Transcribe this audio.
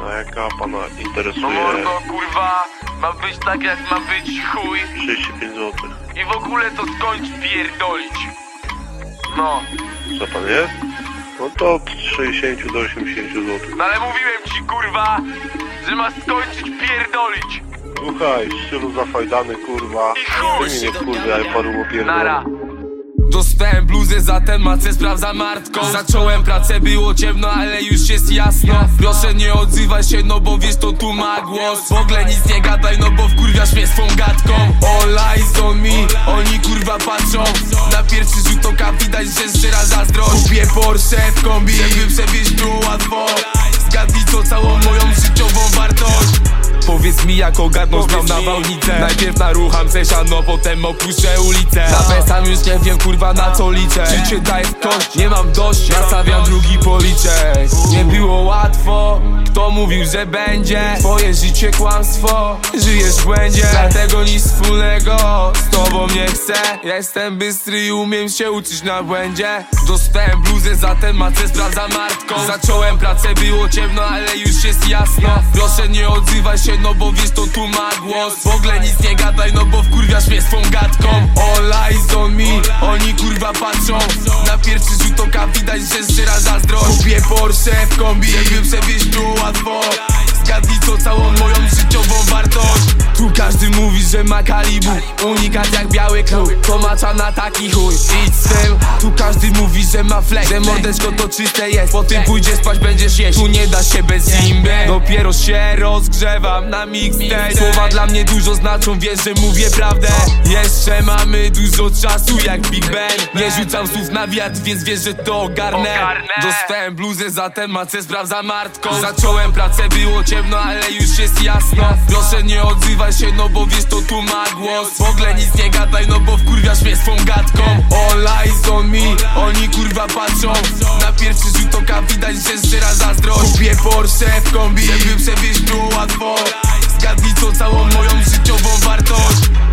A jaka pana interesuje? No mordo, kurwa, ma być tak jak ma być, chuj. 35 zł. I w ogóle to skończ pierdolić. No. Co pan jest? No to od 60 do 80 zł. No ale mówiłem ci, kurwa, że masz skończyć pierdolić. Słuchaj, w stylu zafajdany, kurwa. I chuj! Ty mi nie wkurwiaj, paru Nara. Dostałem bluzę za ten macę, sprawdza martką. Zacząłem pracę, było ciemno, ale już jest jasno. Proszę nie odzywaj się, no bo wiesz, to tu ma głos. W ogóle nic nie gadaj, no bo wkurwiasz mnie swą gadką. All eyes on me, oni kurwa patrzą. Na pierwszy rzut oka widać, że szczera zazdrość. Kupię Porsche w kombi, żeby przewieźć tu łatwo. Zgadnij co całą moją życiową wartość. Powiedz mi jak ogarnąć mam nawałnicę. Najpierw narucham se siano, potem opuszczę ulicę. Na sam już nie wiem kurwa na co liczę. Życie daje w kość, nie mam dość, nastawiam drugi policzek. Nie było łatwo, kto mówił, że będzie? Twoje życie kłamstwo, żyjesz w błędzie. Dlatego nic wspólnego z tobą nie chcę. Jestem bystry i umiem się uczyć na błędzie. Dostałem bluzę za ten macę, sprawdza martką. Zacząłem pracę, było ciemno, ale już jest jasno. Proszę nie odzywaj się, no bo wiesz, to tu ma głos. W ogóle nic nie gadaj, no bo wkurwiasz mnie swą gadką. All eyes on me, oni kurwa patrzą. Na pierwszy rzut oka widać, że szczera zazdrość. Kupię Porsche w kombi, żeby przewieźć tu łatwo. Zgadnij co całą moją życiową wartość. Tu każdy mówi, że ma kalibu, unikat jak biały klub. To macza na taki chuj, idź z tym. Tu każdy mówi, że ma flex, że mordeczko to czyste jest. Po tym pójdziesz spać, będziesz jeść. Tu nie da się bez imby. Dopiero się rozgrzewam na mixtape. Słowa dla mnie dużo znaczą, wiesz, że mówię prawdę. Jeszcze mamy dużo czasu jak Big Ben. Nie rzucam słów na wiatr, więc wiesz, że to ogarnę. Dostałem bluzę za ten macę, sprawdza martką. Zacząłem pracę, było ciemno, ale już jest jasno. Proszę nie odzywaj się, no bo wiesz, to tu ma głos. W ogóle nic nie gadaj, no bo wkurwiasz mnie swą gadką. All eyes on me, oni kurwa patrzą. Na pierwszy rzut oka widać, że szczera zazdrość. Kupię Porsche w kombi, żeby przewieźć tu łatwo. Zgadnij co całą moją życiową wartość.